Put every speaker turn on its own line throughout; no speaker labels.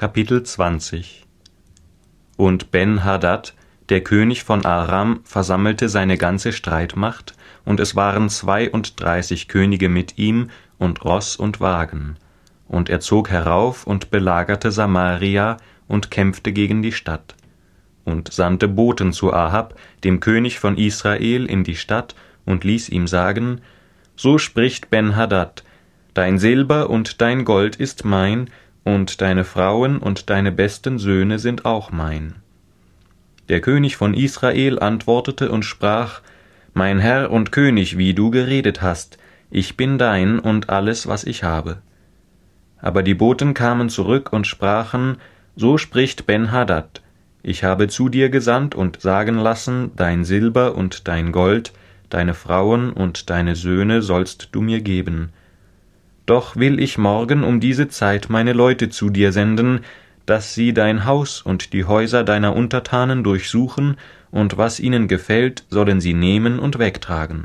Kapitel 20. Und Ben-Hadad, der König von Aram, versammelte seine ganze Streitmacht, und es waren 32 Könige mit ihm und Ross und Wagen. Und er zog herauf und belagerte Samaria und kämpfte gegen die Stadt. Und sandte Boten zu Ahab, dem König von Israel, in die Stadt und ließ ihm sagen: So spricht Ben-Hadad: Dein Silber und dein Gold ist mein, und deine Frauen und deine besten Söhne sind auch mein. Der König von Israel antwortete und sprach: Mein Herr und König, wie du geredet hast, ich bin dein und alles, was ich habe. Aber die Boten kamen zurück und sprachen: So spricht Ben-Hadad: Ich habe zu dir gesandt und sagen lassen, dein Silber und dein Gold, deine Frauen und deine Söhne sollst du mir geben. Doch will ich morgen um diese Zeit meine Leute zu dir senden, dass sie dein Haus und die Häuser deiner Untertanen durchsuchen, und was ihnen gefällt, sollen sie nehmen und wegtragen.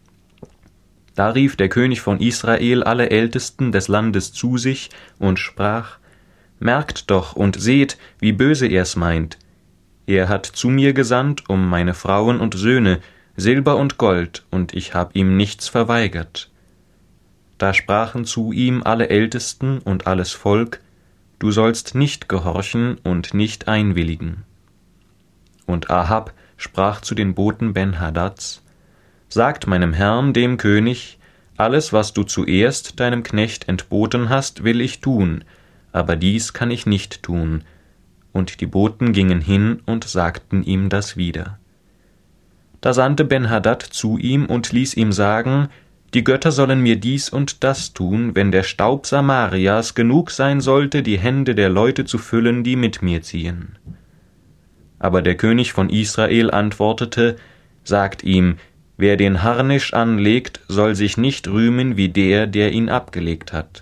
Da rief der König von Israel alle Ältesten des Landes zu sich und sprach: Merkt doch und seht, wie böse er's meint. Er hat zu mir gesandt um meine Frauen und Söhne, Silber und Gold, und ich hab ihm nichts verweigert. Da sprachen zu ihm alle Ältesten und alles Volk: Du sollst nicht gehorchen und nicht einwilligen. Und Ahab sprach zu den Boten Ben-Hadads: Sagt meinem Herrn, dem König: Alles, was du zuerst deinem Knecht entboten hast, will ich tun, aber dies kann ich nicht tun. Und die Boten gingen hin und sagten ihm das wieder. Da sandte Ben-Hadad zu ihm und ließ ihm sagen: Die Götter sollen mir dies und das tun, wenn der Staub Samarias genug sein sollte, die Hände der Leute zu füllen, die mit mir ziehen. Aber der König von Israel antwortete: Sagt ihm: Wer den Harnisch anlegt, soll sich nicht rühmen wie der, der ihn abgelegt hat.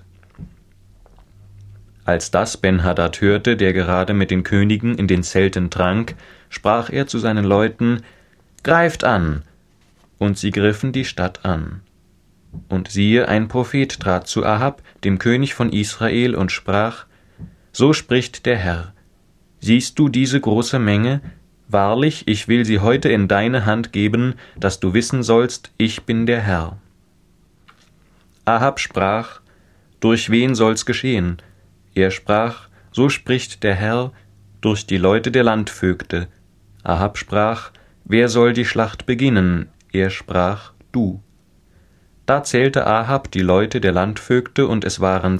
Als das Ben-Hadad hörte, der gerade mit den Königen in den Zelten trank, sprach er zu seinen Leuten: Greift an! Und sie griffen die Stadt an. Und siehe, ein Prophet trat zu Ahab, dem König von Israel, und sprach: So spricht der Herr: Siehst du diese große Menge? Wahrlich, ich will sie heute in deine Hand geben, dass du wissen sollst, ich bin der Herr. Ahab sprach: Durch wen soll's geschehen? Er sprach: So spricht der Herr, durch die Leute der Landvögte. Ahab sprach: Wer soll die Schlacht beginnen? Er sprach: Du. Da zählte Ahab die Leute der Landvögte, und es waren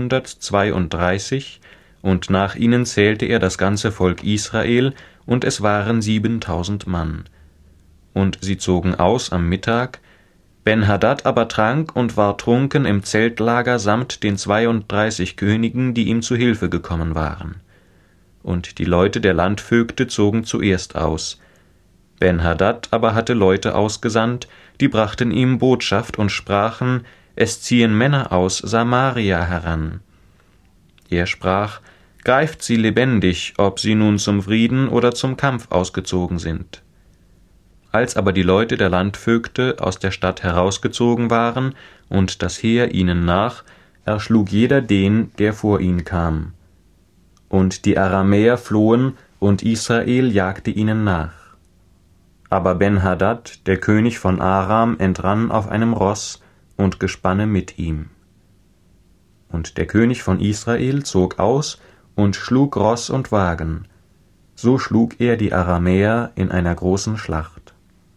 232, und nach ihnen zählte er das ganze Volk Israel, und es waren 7000 Mann. Und sie zogen aus am Mittag. Ben-Hadad aber trank und war trunken im Zeltlager samt den 32 Königen, die ihm zu Hilfe gekommen waren. Und die Leute der Landvögte zogen zuerst aus. Ben-Hadad aber hatte Leute ausgesandt, die brachten ihm Botschaft und sprachen: Es ziehen Männer aus Samaria heran. Er sprach: Greift sie lebendig, ob sie nun zum Frieden oder zum Kampf ausgezogen sind. Als aber die Leute der Landvögte aus der Stadt herausgezogen waren und das Heer ihnen nach, erschlug jeder den, der vor ihn kam. Und die Aramäer flohen, und Israel jagte ihnen nach. Aber Ben-Hadad, der König von Aram, entrann auf einem Ross und Gespanne mit ihm. Und der König von Israel zog aus und schlug Ross und Wagen. So schlug er die Aramäer in einer großen Schlacht.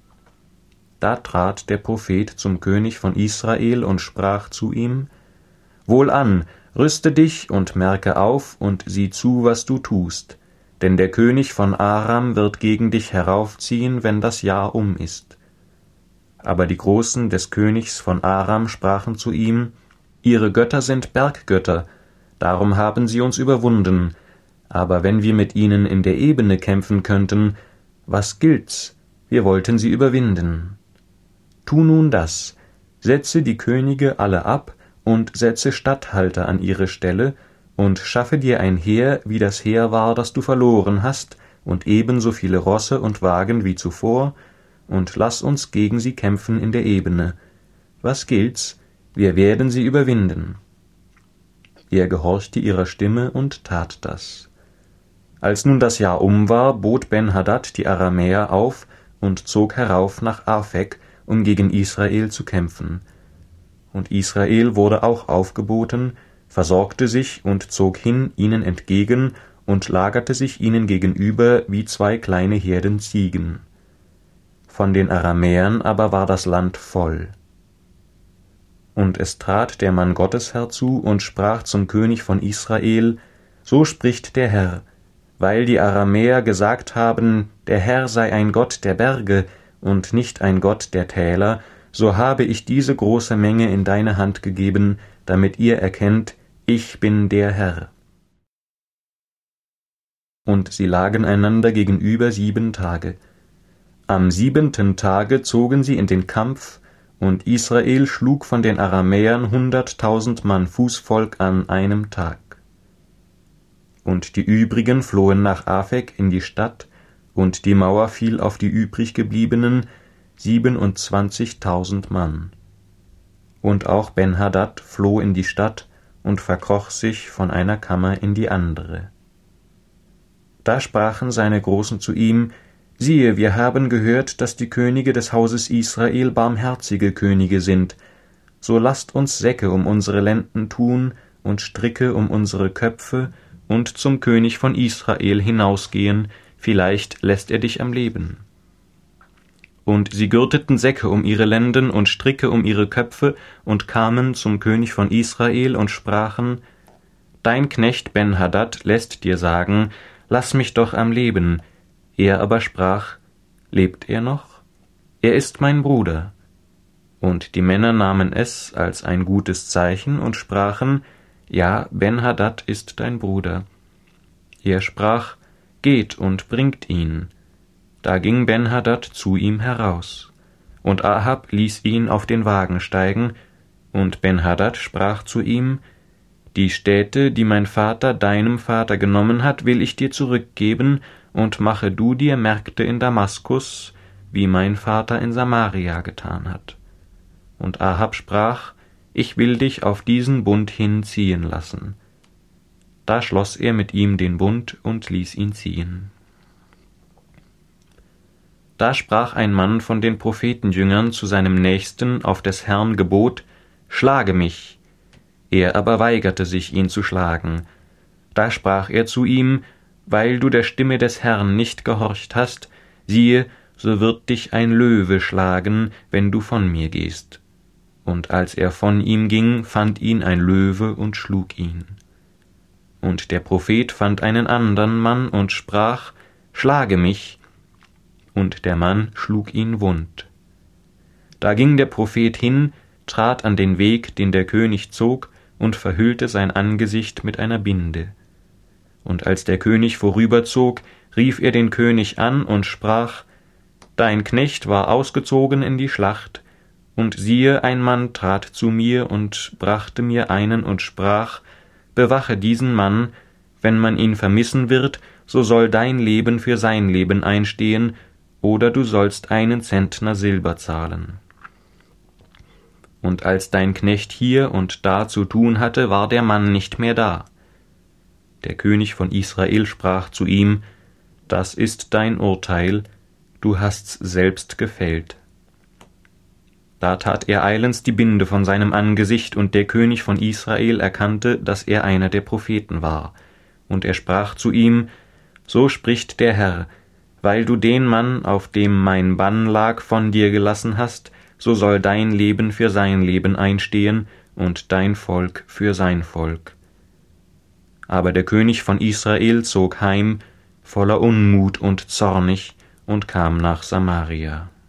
Da trat der Prophet zum König von Israel und sprach zu ihm: Wohlan, rüste dich und merke auf und sieh zu, was du tust, denn der König von Aram wird gegen dich heraufziehen, wenn das Jahr um ist. Aber die Großen des Königs von Aram sprachen zu ihm: Ihre Götter sind Berggötter, darum haben sie uns überwunden. Aber wenn wir mit ihnen in der Ebene kämpfen könnten, was gilt's? Wir wollten sie überwinden. Tu nun das: Setze die Könige alle ab und setze Statthalter an ihre Stelle und schaffe dir ein Heer, wie das Heer war, das du verloren hast, und ebenso viele Rosse und Wagen wie zuvor, und lass uns gegen sie kämpfen in der Ebene. Was gilt's? Wir werden sie überwinden. Er gehorchte ihrer Stimme und tat das. Als nun das Jahr war, bot Ben-Hadad die Aramäer auf und zog herauf nach Aphek, um gegen Israel zu kämpfen. Und Israel wurde auch aufgeboten, versorgte sich und zog hin ihnen entgegen und lagerte sich ihnen gegenüber wie zwei kleine Herden Ziegen. Von den Aramäern aber war das Land voll. Und es trat der Mann Gottes herzu und sprach zum König von Israel: So spricht der Herr, weil die Aramäer gesagt haben, der Herr sei ein Gott der Berge und nicht ein Gott der Täler, so habe ich diese große Menge in deine Hand gegeben, damit ihr erkennt, ich bin der Herr. Und sie lagen einander gegenüber 7 Tage. Am 7. Tage zogen sie in den Kampf, und Israel schlug von den Aramäern 100.000 Mann Fußvolk an einem Tag. Und die übrigen flohen nach Aphek in die Stadt, und die Mauer fiel auf die übriggebliebenen 27.000 Mann. Und auch Ben-Hadad floh in die Stadt und verkroch sich von einer Kammer in die andere. Da sprachen seine Großen zu ihm: Siehe, wir haben gehört, dass die Könige des Hauses Israel barmherzige Könige sind. So lasst uns Säcke um unsere Lenden tun und Stricke um unsere Köpfe und zum König von Israel hinausgehen, vielleicht lässt er dich am Leben. Und sie gürteten Säcke um ihre Lenden und Stricke um ihre Köpfe und kamen zum König von Israel und sprachen: Dein Knecht Ben-Hadad lässt dir sagen, lass mich doch am Leben. Er aber sprach: Lebt er noch? Er ist mein Bruder. Und die Männer nahmen es als ein gutes Zeichen und sprachen: Ja, Ben-Hadad ist dein Bruder. Er sprach: Geht und bringt ihn. Da ging Ben-Hadad zu ihm heraus. Und Ahab ließ ihn auf den Wagen steigen, und Ben-Hadad sprach zu ihm: Die Städte, die mein Vater deinem Vater genommen hat, will ich dir zurückgeben, und mache du dir Märkte in Damaskus, wie mein Vater in Samaria getan hat. Und Ahab sprach: Ich will dich auf diesen Bund hinziehen lassen. Da schloss er mit ihm den Bund und ließ ihn ziehen. Da sprach ein Mann von den Prophetenjüngern zu seinem Nächsten auf des Herrn Gebot: Schlage mich. Er aber weigerte sich, ihn zu schlagen. Da sprach er zu ihm: Weil du der Stimme des Herrn nicht gehorcht hast, siehe, so wird dich ein Löwe schlagen, wenn du von mir gehst. Und als er von ihm ging, fand ihn ein Löwe und schlug ihn. Und der Prophet fand einen andern Mann und sprach: Schlage mich. Und der Mann schlug ihn wund. Da ging der Prophet hin, trat an den Weg, den der König zog, und verhüllte sein Angesicht mit einer Binde. Und als der König vorüberzog, rief er den König an und sprach: Dein Knecht war ausgezogen in die Schlacht, und siehe, ein Mann trat zu mir und brachte mir einen und sprach: Bewache diesen Mann, wenn man ihn vermissen wird, so soll dein Leben für sein Leben einstehen, oder du sollst 1 Zentner Silber zahlen. Und als dein Knecht hier und da zu tun hatte, war der Mann nicht mehr da. Der König von Israel sprach zu ihm: Das ist dein Urteil, du hast's selbst gefällt. Da tat er eilends die Binde von seinem Angesicht, und der König von Israel erkannte, dass er einer der Propheten war. Und er sprach zu ihm: So spricht der Herr, weil du den Mann, auf dem mein Bann lag, von dir gelassen hast, so soll dein Leben für sein Leben einstehen und dein Volk für sein Volk. Aber der König von Israel zog heim, voller Unmut und zornig, und kam nach Samaria.